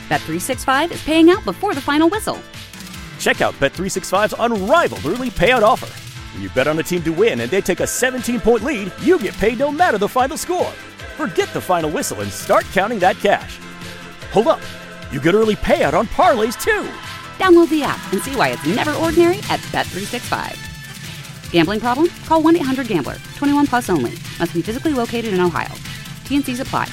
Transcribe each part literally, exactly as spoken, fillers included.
Bet three sixty-five is paying out before the final whistle. Check out Bet three sixty-five's unrivaled early payout offer. When you bet on a team to win and they take a seventeen-point lead, you get paid no matter the final score. Forget the final whistle and start counting that cash. Hold up. You get early payout on parlays, too. Download the app and see why it's never ordinary at Bet three sixty-five. Gambling problem? Call one eight hundred gambler. twenty-one plus only. Must be physically located in Ohio. T and C's apply.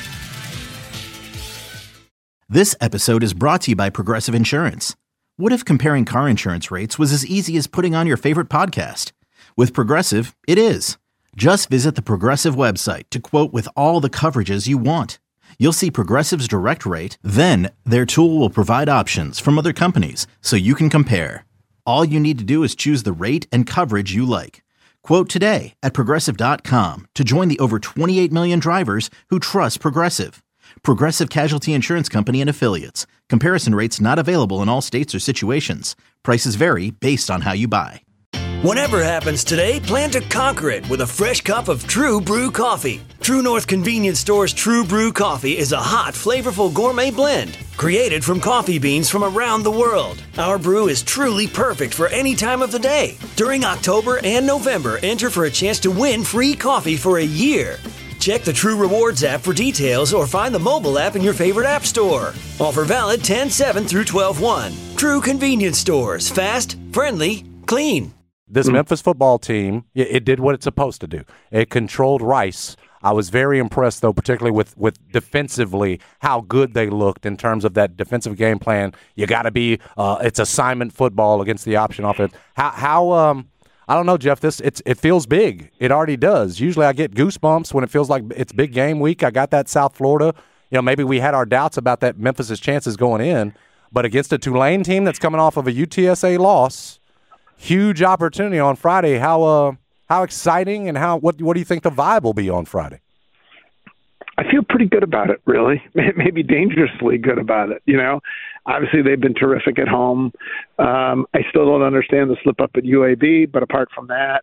This episode is brought to you by Progressive Insurance. What if comparing car insurance rates was as easy as putting on your favorite podcast? With Progressive, it is. Just visit the Progressive website to quote with all the coverages you want. You'll see Progressive's direct rate, then their tool will provide options from other companies so you can compare. All you need to do is choose the rate and coverage you like. Quote today at Progressive dot com to join the over twenty-eight million drivers who trust Progressive. Progressive Casualty Insurance Company and Affiliates. Comparison rates not available in all states or situations. Prices vary based on how you buy. Whatever happens today, plan to conquer it with a fresh cup of True Brew coffee. True North Convenience Store's True Brew coffee is a hot, flavorful gourmet blend created from coffee beans from around the world. Our brew is truly perfect for any time of the day. During October and November, enter for a chance to win free coffee for a year. Check the True Rewards app for details or find the mobile app in your favorite app store. Offer valid ten seven through twelve one. True Convenience Stores. Fast, friendly, clean. This mm-hmm. Memphis football team, it, it did what it's supposed to do. It controlled Rice. I was very impressed, though, particularly with, with defensively, how good they looked in terms of that defensive game plan. You got to be uh, – it's assignment football against the option offense. How, how um, I don't know, Jeff, this it's it feels big. It already does. Usually I get goosebumps when it feels like it's big game week. I got that South Florida. You know, maybe we had our doubts about that Memphis' chances going in, but against a Tulane team that's coming off of a U T S A loss, huge opportunity on Friday. How uh, how exciting and how what what do you think the vibe will be on Friday? I feel pretty good about it, really. Maybe dangerously good about it. You know, obviously they've been terrific at home. Um, I still don't understand the slip up at U A B, but apart from that,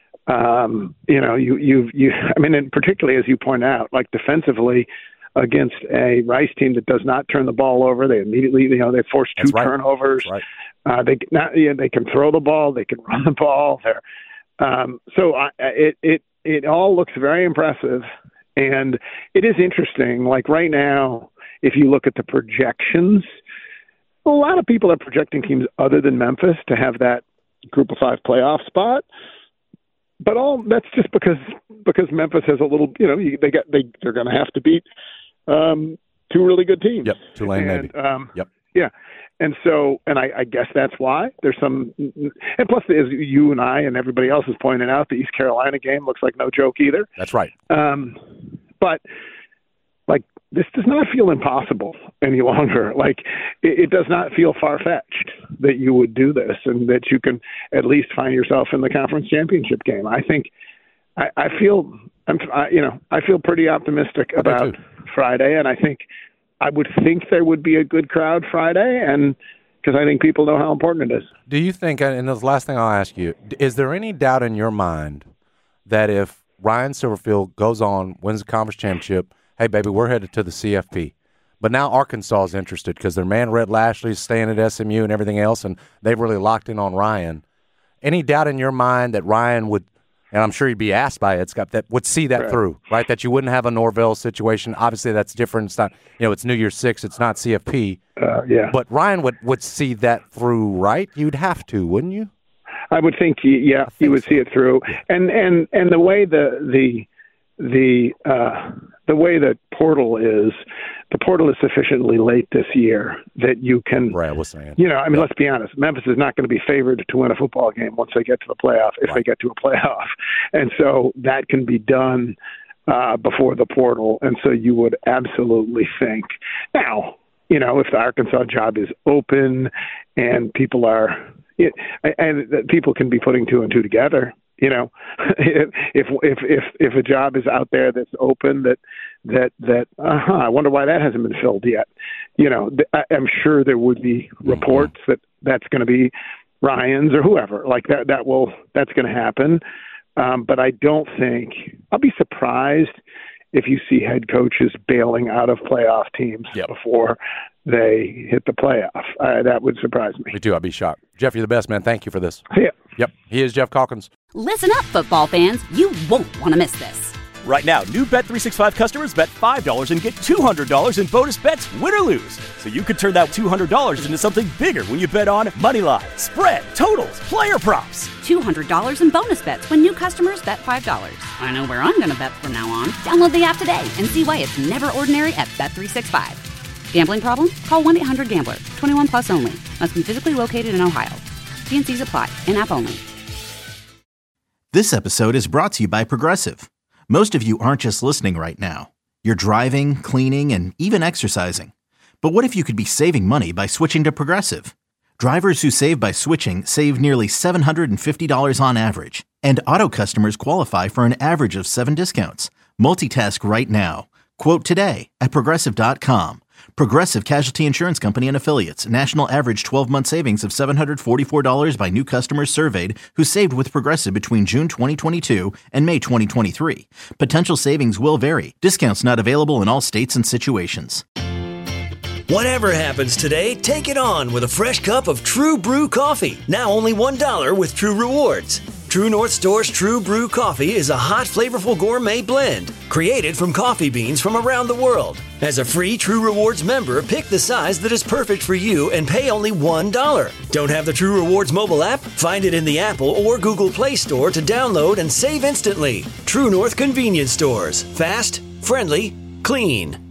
um, you know, you you you. I mean, and particularly as you point out, like defensively against a Rice team that does not turn the ball over, they immediately, you know, they force two right. turnovers. Right. Uh, they not, you know, they can throw the ball, they can run the ball. They're, um, so I, it it it all looks very impressive. And it is interesting, like right now, if you look at the projections, a lot of people are projecting teams other than Memphis to have that group of five playoff spot. But all that's just because because Memphis has a little, you know, they got they they're going to have to beat um, two really good teams. Yep, Tulane and, maybe. Um, yep. Yeah. And so, and I, I guess that's why there's some, and plus, as you and I and everybody else is pointing out, the East Carolina game looks like no joke either. That's right. Um, but like, this does not feel impossible any longer. Like, it, it does not feel far-fetched that you would do this and that you can at least find yourself in the conference championship game. I think, I, I feel, I'm, I, you know, I feel pretty optimistic I about Friday, and I think. I would think there would be a good crowd Friday, and because I think people know how important it is. Do you think, and this last thing I'll ask you, is there any doubt in your mind that if Ryan Silverfield goes on, wins the conference championship, hey, baby, we're headed to the C F P. But now Arkansas is interested because their man Rhett Lashley is staying at S M U and everything else, and they've really locked in on Ryan. Any doubt in your mind that Ryan would, and I'm sure he'd be asked by Ed Scott, that would see that right. through, right? That you wouldn't have a Norvell situation. Obviously, that's different. It's not, you know, it's New Year's Six. It's not C F P. Uh, yeah. But Ryan would, would see that through, right? You'd have to, wouldn't you? I would think, he, yeah, think he would so. see it through. And and and the way the the the uh, the way the portal is, the portal is sufficiently late this year that you can, right, I was saying. You know, I mean, yep. let's be honest. Memphis is not going to be favored to win a football game once they get to the playoff, if right. they get to a playoff. And so that can be done uh, before the portal. And so you would absolutely think. Now, you know, if the Arkansas job is open and people are, it, and people can be putting two and two together. You know, if if if if a job is out there that's open, that that that uh-huh, I wonder why that hasn't been filled yet. You know, th- I'm sure there would be reports that that's going to be Ryan's or whoever like that. That will that's going to happen. Um, but I don't think I'll be surprised if you see head coaches bailing out of playoff teams Yep. before they hit the playoff. Uh, that would surprise me. Me too. I'd be shocked. Jeff, you're the best, man. Thank you for this. Yeah. Yep. He is Jeff Calkins. Listen up, football fans. You won't want to miss this. Right now, new Bet three sixty-five customers bet five dollars and get two hundred dollars in bonus bets, win or lose. So you could turn that two hundred dollars into something bigger when you bet on money line, spread, totals, player props. two hundred dollars in bonus bets when new customers bet five dollars. I know where I'm going to bet from now on. Download the app today and see why it's never ordinary at Bet three sixty-five. Gambling problem? Call one eight hundred gambler. twenty-one plus only. Must be physically located in Ohio. T N Cs apply. In-app only. This episode is brought to you by Progressive. Most of you aren't just listening right now. You're driving, cleaning, and even exercising. But what if you could be saving money by switching to Progressive? Drivers who save by switching save nearly seven hundred fifty dollars on average. And auto customers qualify for an average of seven discounts. Multitask right now. Quote today at Progressive dot com. Progressive Casualty Insurance Company and Affiliates. National average twelve-month savings of seven hundred forty-four dollars by new customers surveyed who saved with Progressive between June twenty twenty-two and May twenty twenty-three. Potential savings will vary. Discounts not available in all states and situations. Whatever happens today, take it on with a fresh cup of True Brew coffee. Now only one dollar with True Rewards. True North Store's True Brew coffee is a hot, flavorful gourmet blend created from coffee beans from around the world. As a free True Rewards member, pick the size that is perfect for you and pay only one dollar. Don't have the True Rewards mobile app? Find it in the Apple or Google Play Store to download and save instantly. True North Convenience Stores. Fast, friendly, clean.